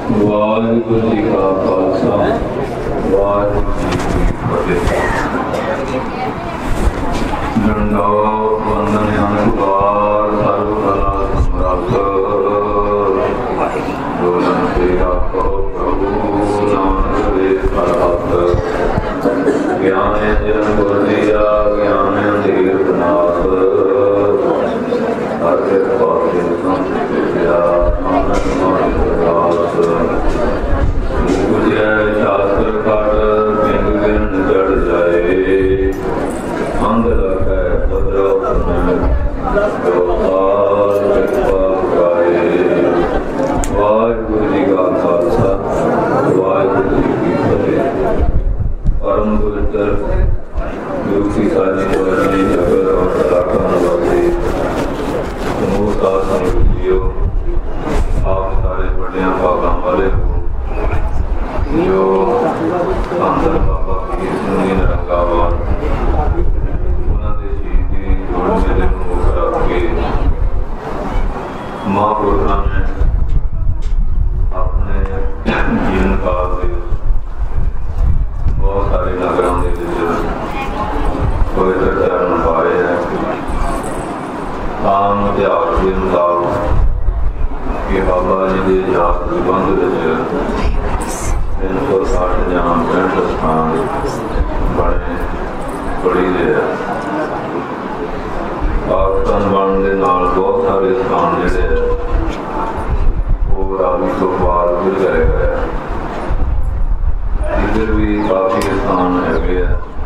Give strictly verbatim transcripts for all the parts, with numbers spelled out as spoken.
वाहिगुरू जी का खालसा वाहिगुरू जी की फतेह। दंडवत वंदन अनुकार सर्व कला समर्थ दोलन तेरा प्रभु नानक दे सरहत ज्ञान जन गुर दिया ज्ञान अंधेर विनाश हर कृपा के संत विद्या नानक मानिक दास पूजय शास्त्र कर बिंद गिरन चढ़ जाए अंध लगे भद्रो वाहिगुरू जी का खालसा वाहिगुरू जी की फतेह। परम पवित्र गुरु की साजी वजनी जगत और कलाकार निवासी समूह साध संगत जियो, आप सारे बड़िया भागा वाले हो जो अंदर बाबा की सुनी निरंगावान उन्होंने शहीदी जोड़ मेले को करा के महापुरुषों ने अपने जीवन काल के बहुत सारे नगरों के पवित्र चरण पाए हैं। आम इतिहास के मुताबिक कि बाबा जी के इतिहास निबंध तीन सौ साठ या पैंठ स्थान बने पड़ी दे पाकिस्तान बनने के नाल बहुत सारे स्थान जोड़े वो रावी तो बाद भी करे गए। इधर भी काफी स्थान है भी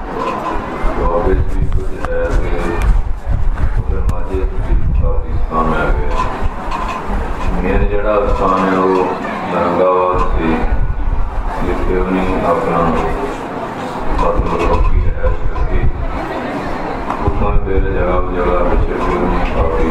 कुछ है उधर माझे भी काफी स्थान है। मेन जड़ा स्थान है वो नरंगावाद से जिसके उन्हें अपना की है उसमें फिर जगह जगह बच्चे भी उन्हें काफी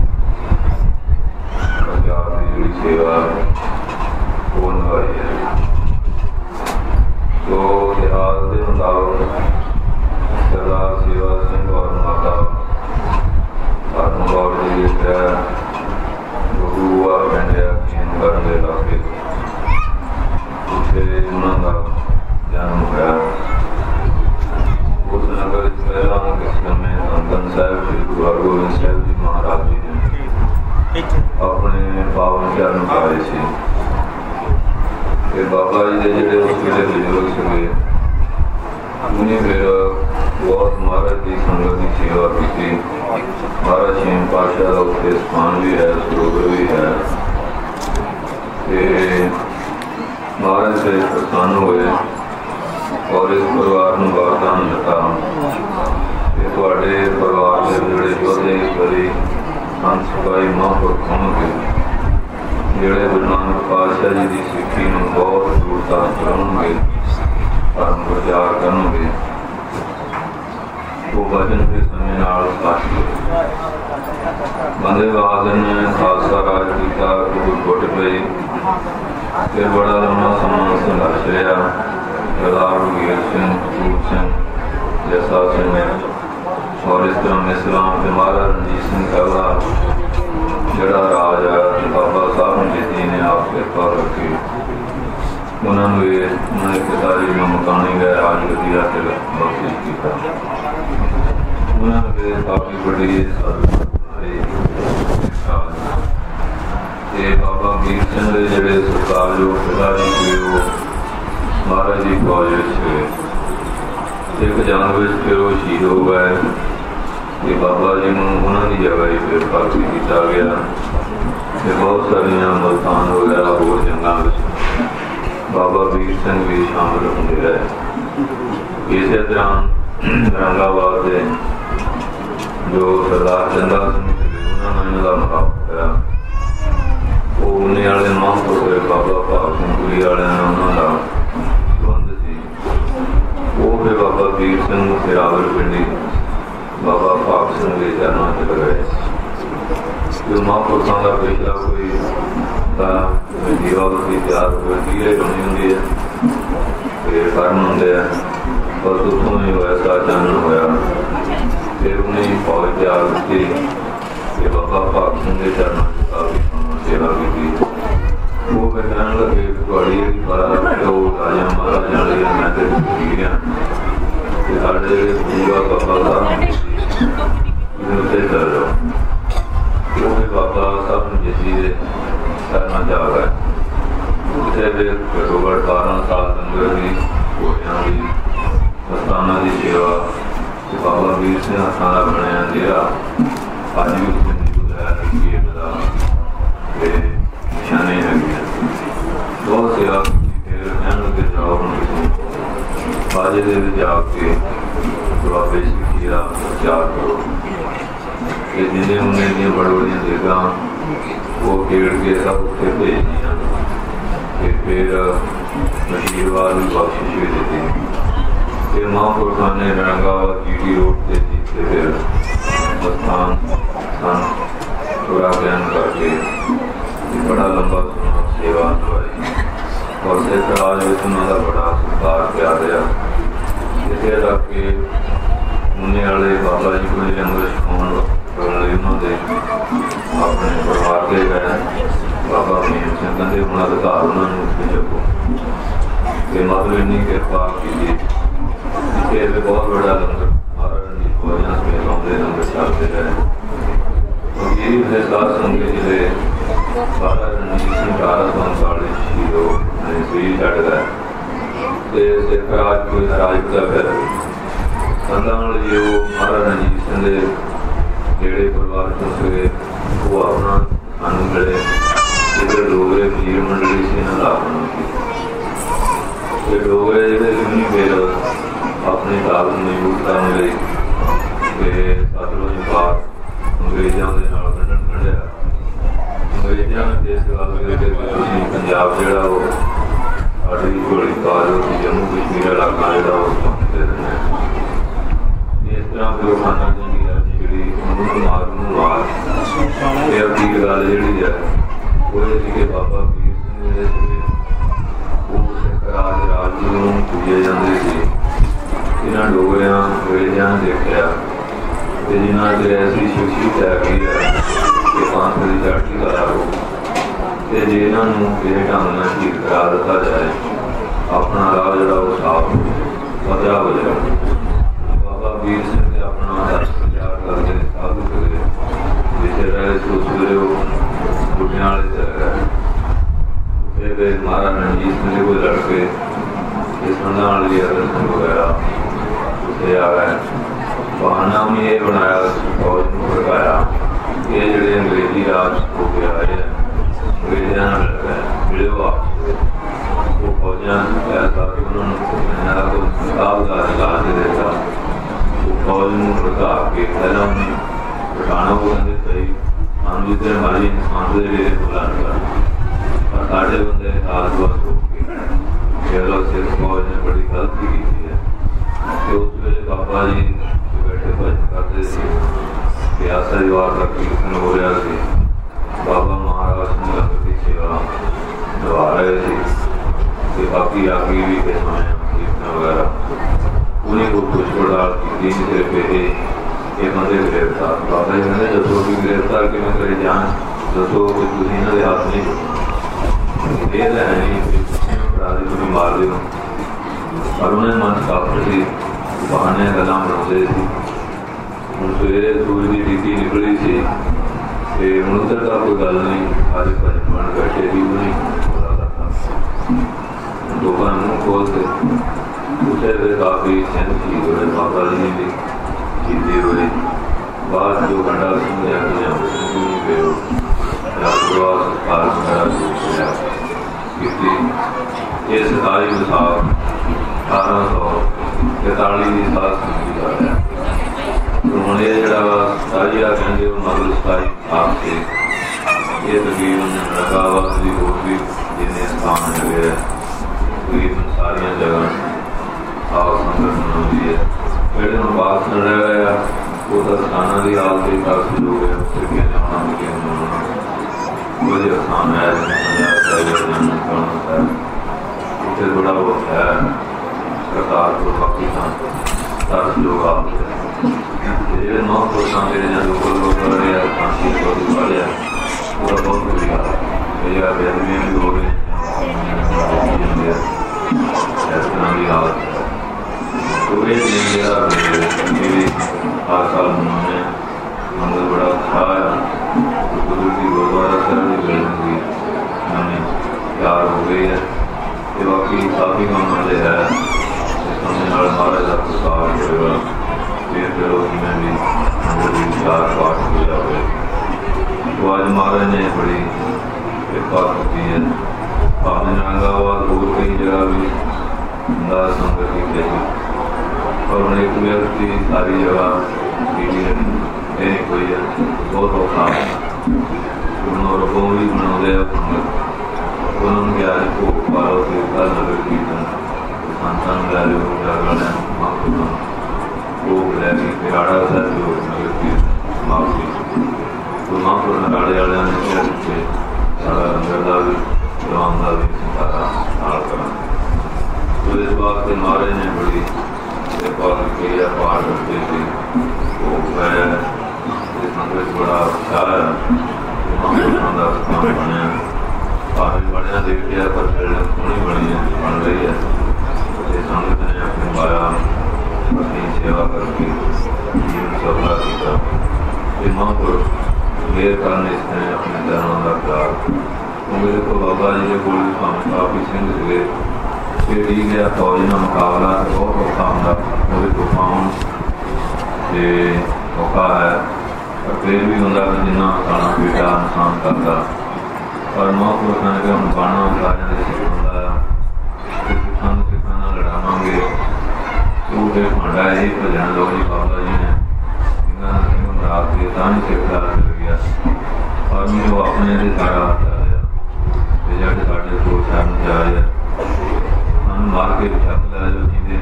पंजाब की जुड़ी सेवा वो निभाई है। तो इतिहास के मुताबिक सरदार सेवा सिंह और माता आत्मगौर जी के गुरु हुआ पिंडिया खीन करने इलाके उसे उन्होंने जन्म होया। उस नगर पहला किस समय धन साहब श्री गुरु हरगोबिंद साहब जी महाराज जी ने अपने पावन चरण पाए थे। बाबा जी के जोड़े उस वे बुजुर्ग से उन्हें फिर बहुत महाराज की संगत की सेवा की। महाराज छेम पातशाह का उत्ते स्थान भी है, सरोवर भी है। महाराज से प्रसन्न हुए और इस परिवार को वरदान दिता परिवार के जोड़े योधे बड़ी संत सिपाही महापुरख होंगे जोड़े गुरु नानक पातशाह जी की सिक्खी में बहुत दूर तक चलाओगे धर्म प्रचार करोगे। वो भजन के समय बंदे बहादुर ने खालसा राज किया घुट पई फिर बड़ा लंबा समय संघर्ष रहा। सरदार बघेल सिंह सूर सिंह जैसा सिंह और इस तरह इस्लाम के महाराज रणजीत सिंह कहला जड़ा राज आया बाबा साहब जी ने आप कृपा रखी। उन्होंने उन्होंने पिताजी में मकानी गए राज वजिया से बख्शिश किया। उन्होंने काफी बड़ी बाबा वीर सिंह के जोड़े सरकार जो पिताजी थे वो महाराज जी फौज एक जंग में फिर वो शहीद हो गए। ये बाबा जी को उन्होंने जगह ही फिर भर्ती किया गया। बहुत सारिया मुल्तान वगैरह होर जंगा बाबा वीर सिंह भी शामिल होंगे रहे। इस दौरान रंगाबाद के जो सरदार चंदा सिंह उन्होंने इन्हों का मुकाबला होया। वो उन्हें वाले महापुरुष बाबा भाग सिंह पुरी वाले उन्होंने संबंध सी। वो फिर बाबा वीर सिंह से रावलपिंडी बाबा भाग सिंह के चरणों से लगाए। जो महापुरुषों का पिछला कोई दीवावती तैयार हुए हीरे बनी होंगी है फिर कर्म होंगे बस उतों ही वैसा चानन होया। फिर उन्हें फौज तैयार की बाबा भाग सिंह के चरणों से काफी सेवा की। वो फिर कहने लगे थोड़ी तो राजा महाराजा वाली मैं तो गया साढ़े पूरा बाबा साहब उत्ते चल जाओ वो भी बाबा साहब जिसी करना चाह रहा है उत्थे फिर घट्टो घट्ट बारह साल लंगर की घोड़िया की मस्ताना की सेवा बाबा वीर सिंह हत्थां दा बनया डेरा अज भी उसने मौजूद है निशाने है बहुत सेवा फिर कहने लगे जाओ बाजे दे जाके बाबे सीखी प्रचार करो कि जिन्हें उन्हें बड़ बड़िया देगा वो खेड़ के सब उत्थे भेज दिया फिर मशीरवाल भी बख्शिश भी देती फिर महापुरुषों ने रंगावत जीटी रोड से जीते फिर स्थान स्थान थोड़ा ज्ञान करके बड़ा लंबा सेवा करवाई और सिख राज में उन्होंने बड़ा सत्कार किया गया इसे तक के उन्हें वाले बाबा जी को लंगर छकाने उन्होंने अपने परिवार के गए बाबा मेहर सिंह कहते हूँ अधिकार उन्होंने चुको तो मतलब इन्नी कृपा की फिर बहुत बड़ा लंगर महाराज भोजन समेत आते लंगर चलते रहे और यही विशेषता संगे जिले बारह रणजीत सिंह अठारह सौ उनतालीस शहीद हो शरीर छड़ गए तो सिख राज कोई नाराज का फिर संतां जी वो महाराज रणजीत सिंह के जेड़े परिवार चुन सके वो अपना सानू मिले इधर डोगरे वजीर मंडली से इन्होंने लाभ डोगरे जो फिर अपनी ताकत मजबूत करने लिए सतलुज पार अंग्रेजों के नाल कढ़न कढ़िया अंग्रेजों ने इस गल करके पंजाब जिहड़ा वो साडी गोली काज जम्मू कश्मीर इलाका जिहड़ा वो दे देना इस तरह फिर खाना जी जी मार मार फिर की गल जी है वो कि बाबा वीर सिंह राज राजगुरू पूजे जाते थे इन्होंने डोगरिया अंग्रेजों ने देखा तो जिन्होंने से ऐसी शख्सियत है है कि पांच की चढ़ती करा हो तो जे इन्हों किसी ढंग से शहीद करा दिता जाए अपना राह जो साफ पतला हो जाए बाबा वीर सिंह ने अपना दस प्रचार करके साधु करे जिसे रहे सो सवेरे बुढ़िया वाले चले गए फिर महाराज रणजीत सिंह कोई लड़के इस वाली दर्शन वगैरह आ गए बहाना भी ये बनाया फौज को भड़काया ये जोड़े अंग्रेजी राज हो के आए हैं अंग्रेजों मिल गए मिले वापस वो फौजा ऐसा कि उन्होंने साहबदार ला के देता वो फौज में भड़का के पहला उन्हें पठाना को कहते सही हम जितने हमारी इंसान के लिए बुलाने का और साढ़े बंदे साथ बस हो के सिर्फ फौज ने बड़ी गलती की है कि उस वे बाबा जी बैठे भजन करते थे प्यासा दीवार का कीर्तन हो रहा थे बाबा महाराज ने लंगर की सेवा निभा रहे थे कि बाकी आगे भी के समय कीर्तन वगैरह उन्हीं को कुछ बड़ा की सिर्फ ये बंदे गिरफ्तार बाबा जी कहते दसो कि गिरफ्तार कि मैं करे जान दसो कि तुम इन्होंने हाथ नहीं ये है नहीं मार दो पर उन्हें मन काफर से बहाने गला बनाते थे हूँ सवेरे सूरज की टीकी निकली सी हूँ उधर का कोई गल नहीं अज भजन बन बैठे थी वो नहीं लोगों मुँह खोलते उसे फिर काफी सिंह शहीद हुए बाबा जी ने भी शहीदी हुई बाद जो गंडा सिंह ये सताई विसाख अठारह सौ तैताली की साल समझी जा रहा है हूँ ये जरा सताई आ कहते मतलब सताई आप से ये तकरीबन रकावत भी होर भी जिन्हें स्थान है तकरीबन सारिया जगह आओ संगत होती है जेडे हम बात सुन रहे हैं वो तो स्थाना की हालत ही काफी लोग है उससे कहने होना मुझे मुझे स्थान है उसे बड़ा वो है सरकार को काफी दस लोग आते हैं नौ पुरुषों के लोकल लोग वाले पूरा बहुत बुरी हाल है या बेदबियाँ भी हो गई इस तरह की हालत है। तो ये दिन जरा मेरे हर साल मनाने हमें बड़ा उत्साह है। तो गुरु की गुरुद्वारा साहब की बिल्डिंग भी नवी तैयार हो गई है। ये बाकी काफ़ी काम वाले है सामने नाल महाराज का प्रसाद होगा। फिर चलो मैं भी अंदर भी चार पाठ हो जाए। तो आज महाराज ने बड़ी कृपा की है। आपने रंगाबाद और कई जगह भी अंदाज संगत की गई और उन्हें एक व्यक्ति सारी जगह देनी कोई है बहुत औखा उन्होंने वो भी बना दिया संगत उन्होंने क्या है को बारों से कल नगर कीर्तन संतान लाले हो जागरण माफी वो लगी पिराड़ा था जो नगर कीर्तन माफी तो माफी नगाड़े वाले ने क्या किए सारा अंदर भी जवान का भी सारा हाल करा। तो इस बात से महाराज ने बड़ी कृपा की है पार करते थे। तो मैं इस संगत बड़ा उत्साह है का स्थान बने काफी बढ़िया देख लिया पर बिल्डिंग सोनी बनी है बन रही है। इस संगत ने अपनी माया अपनी सेवा करके जीवन सफला किया। महापुर मेर करने इसने अपने धर्म का प्यार मेरे को बाबा जी ने बोली काफी सिंह हुए फिर ठीक है फौज का मुकाबला बहुत औखा होंगे वो तूफान से औखा है पर फिर भी होंगे जिन्ना सारा बेटा नुकसान करता पर महापुरुष ने कि हम बाणा राजा ने सिखाया सिखान सिखाना लड़ावे तो फिर भांडा यही भजन लोग जी बाबा जी ने सिंह रात के तानी सिखा चल गया और मैं वो अपने से सारा जब साढ़े दो चार जा रहे हम मार के छक ला जो जीते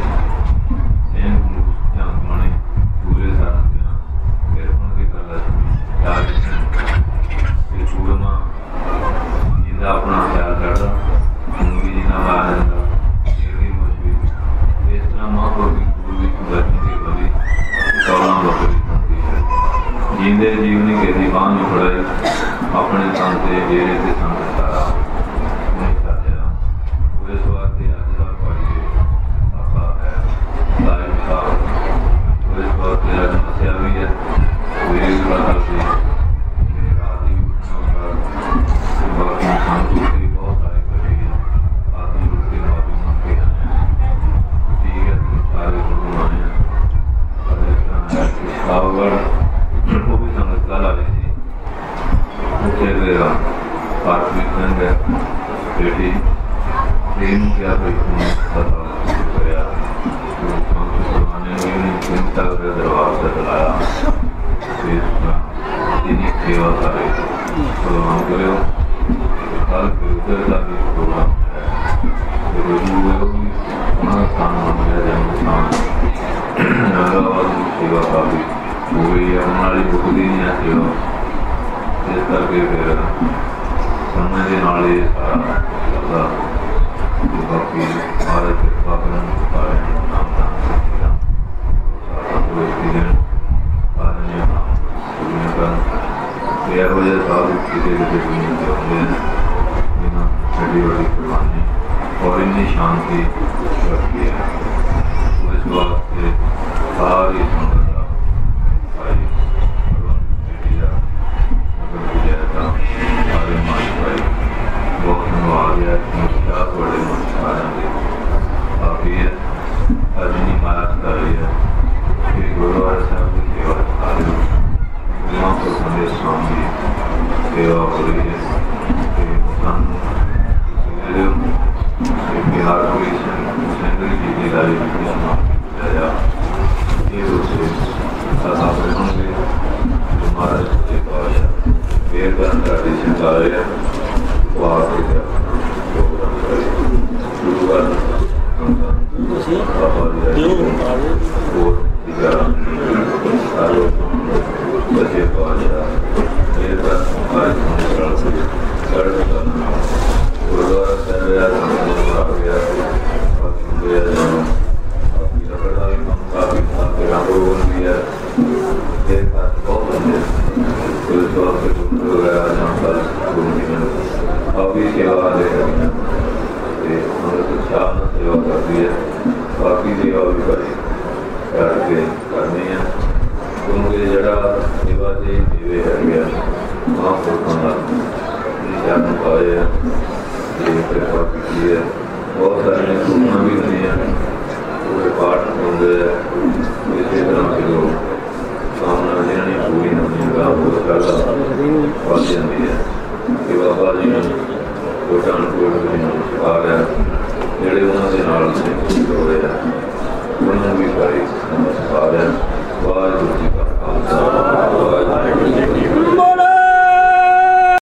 हैं ध्यान माने पूरे साथ फिर उनके कर ला चार ये पूरा मां जिंदा अपना ख्याल करता उनकी जिंदा मार देता ये भी मुश्किल इस तरह मां को भी पूरी बचने की बड़ी चौदह बकरी बनती है। जिंदे जीवनी के दीवान में पड़े अपने संत डेरे से संत सारा नहीं चाहते हम इस बात की आजाद पढ़िए आपका है लाइव साहब इस बात की समस्या भी है मेरी बात से मेरी रात ही उठना होगा बाकी शांति से बहुत सारी करी है आदमी उठ के माफी मांगते हैं ठीक है सारे गुरु आए और इस तरह है कि सावगढ़ वो भी संगत ला रही थी कार्तिक संग बेटी प्रेम क्या पता गया चिंता कर दरबार से चलाया सेवा करे प्रोग्राम करो कल उधर का भी प्रोग्राम है स्थान बन गया जन्मस्थान नागाबाद सेवा का भी हो गई है हमारी बुक दी है सेवा इस करके फिर समय के नाल ही सारा चलता बाकी महाराज कृपा करन सारे नाम दान सारा दिन सारे ने नाम सुनिया कर यह वजह साधु किसी किसी दुनिया के होंगे बिना बड़ी बड़ी कुर्बानी और इतनी शांति रखी है। तो इस वास्ते सारी संगत बिहार पुलिस सेंट्रल की जिला ਜਿਹੜੇ ਹੈਗੇ ਆ ਮਹਾਂਪੁਰਖਾਂ ਦਾ ਸ਼ਰਨ ਪਾਏ ਆ ਇਹ ਕਿਰਪਾ ਕੀਤੀ ਹੈ। ਬਹੁਤ ਸਾਰੀਆਂ ਸੁਖਨਾ ਵੀ ਹੁੰਦੀਆਂ, ਉਹ ਪਾਠ ਹੁੰਦੇ ਆ।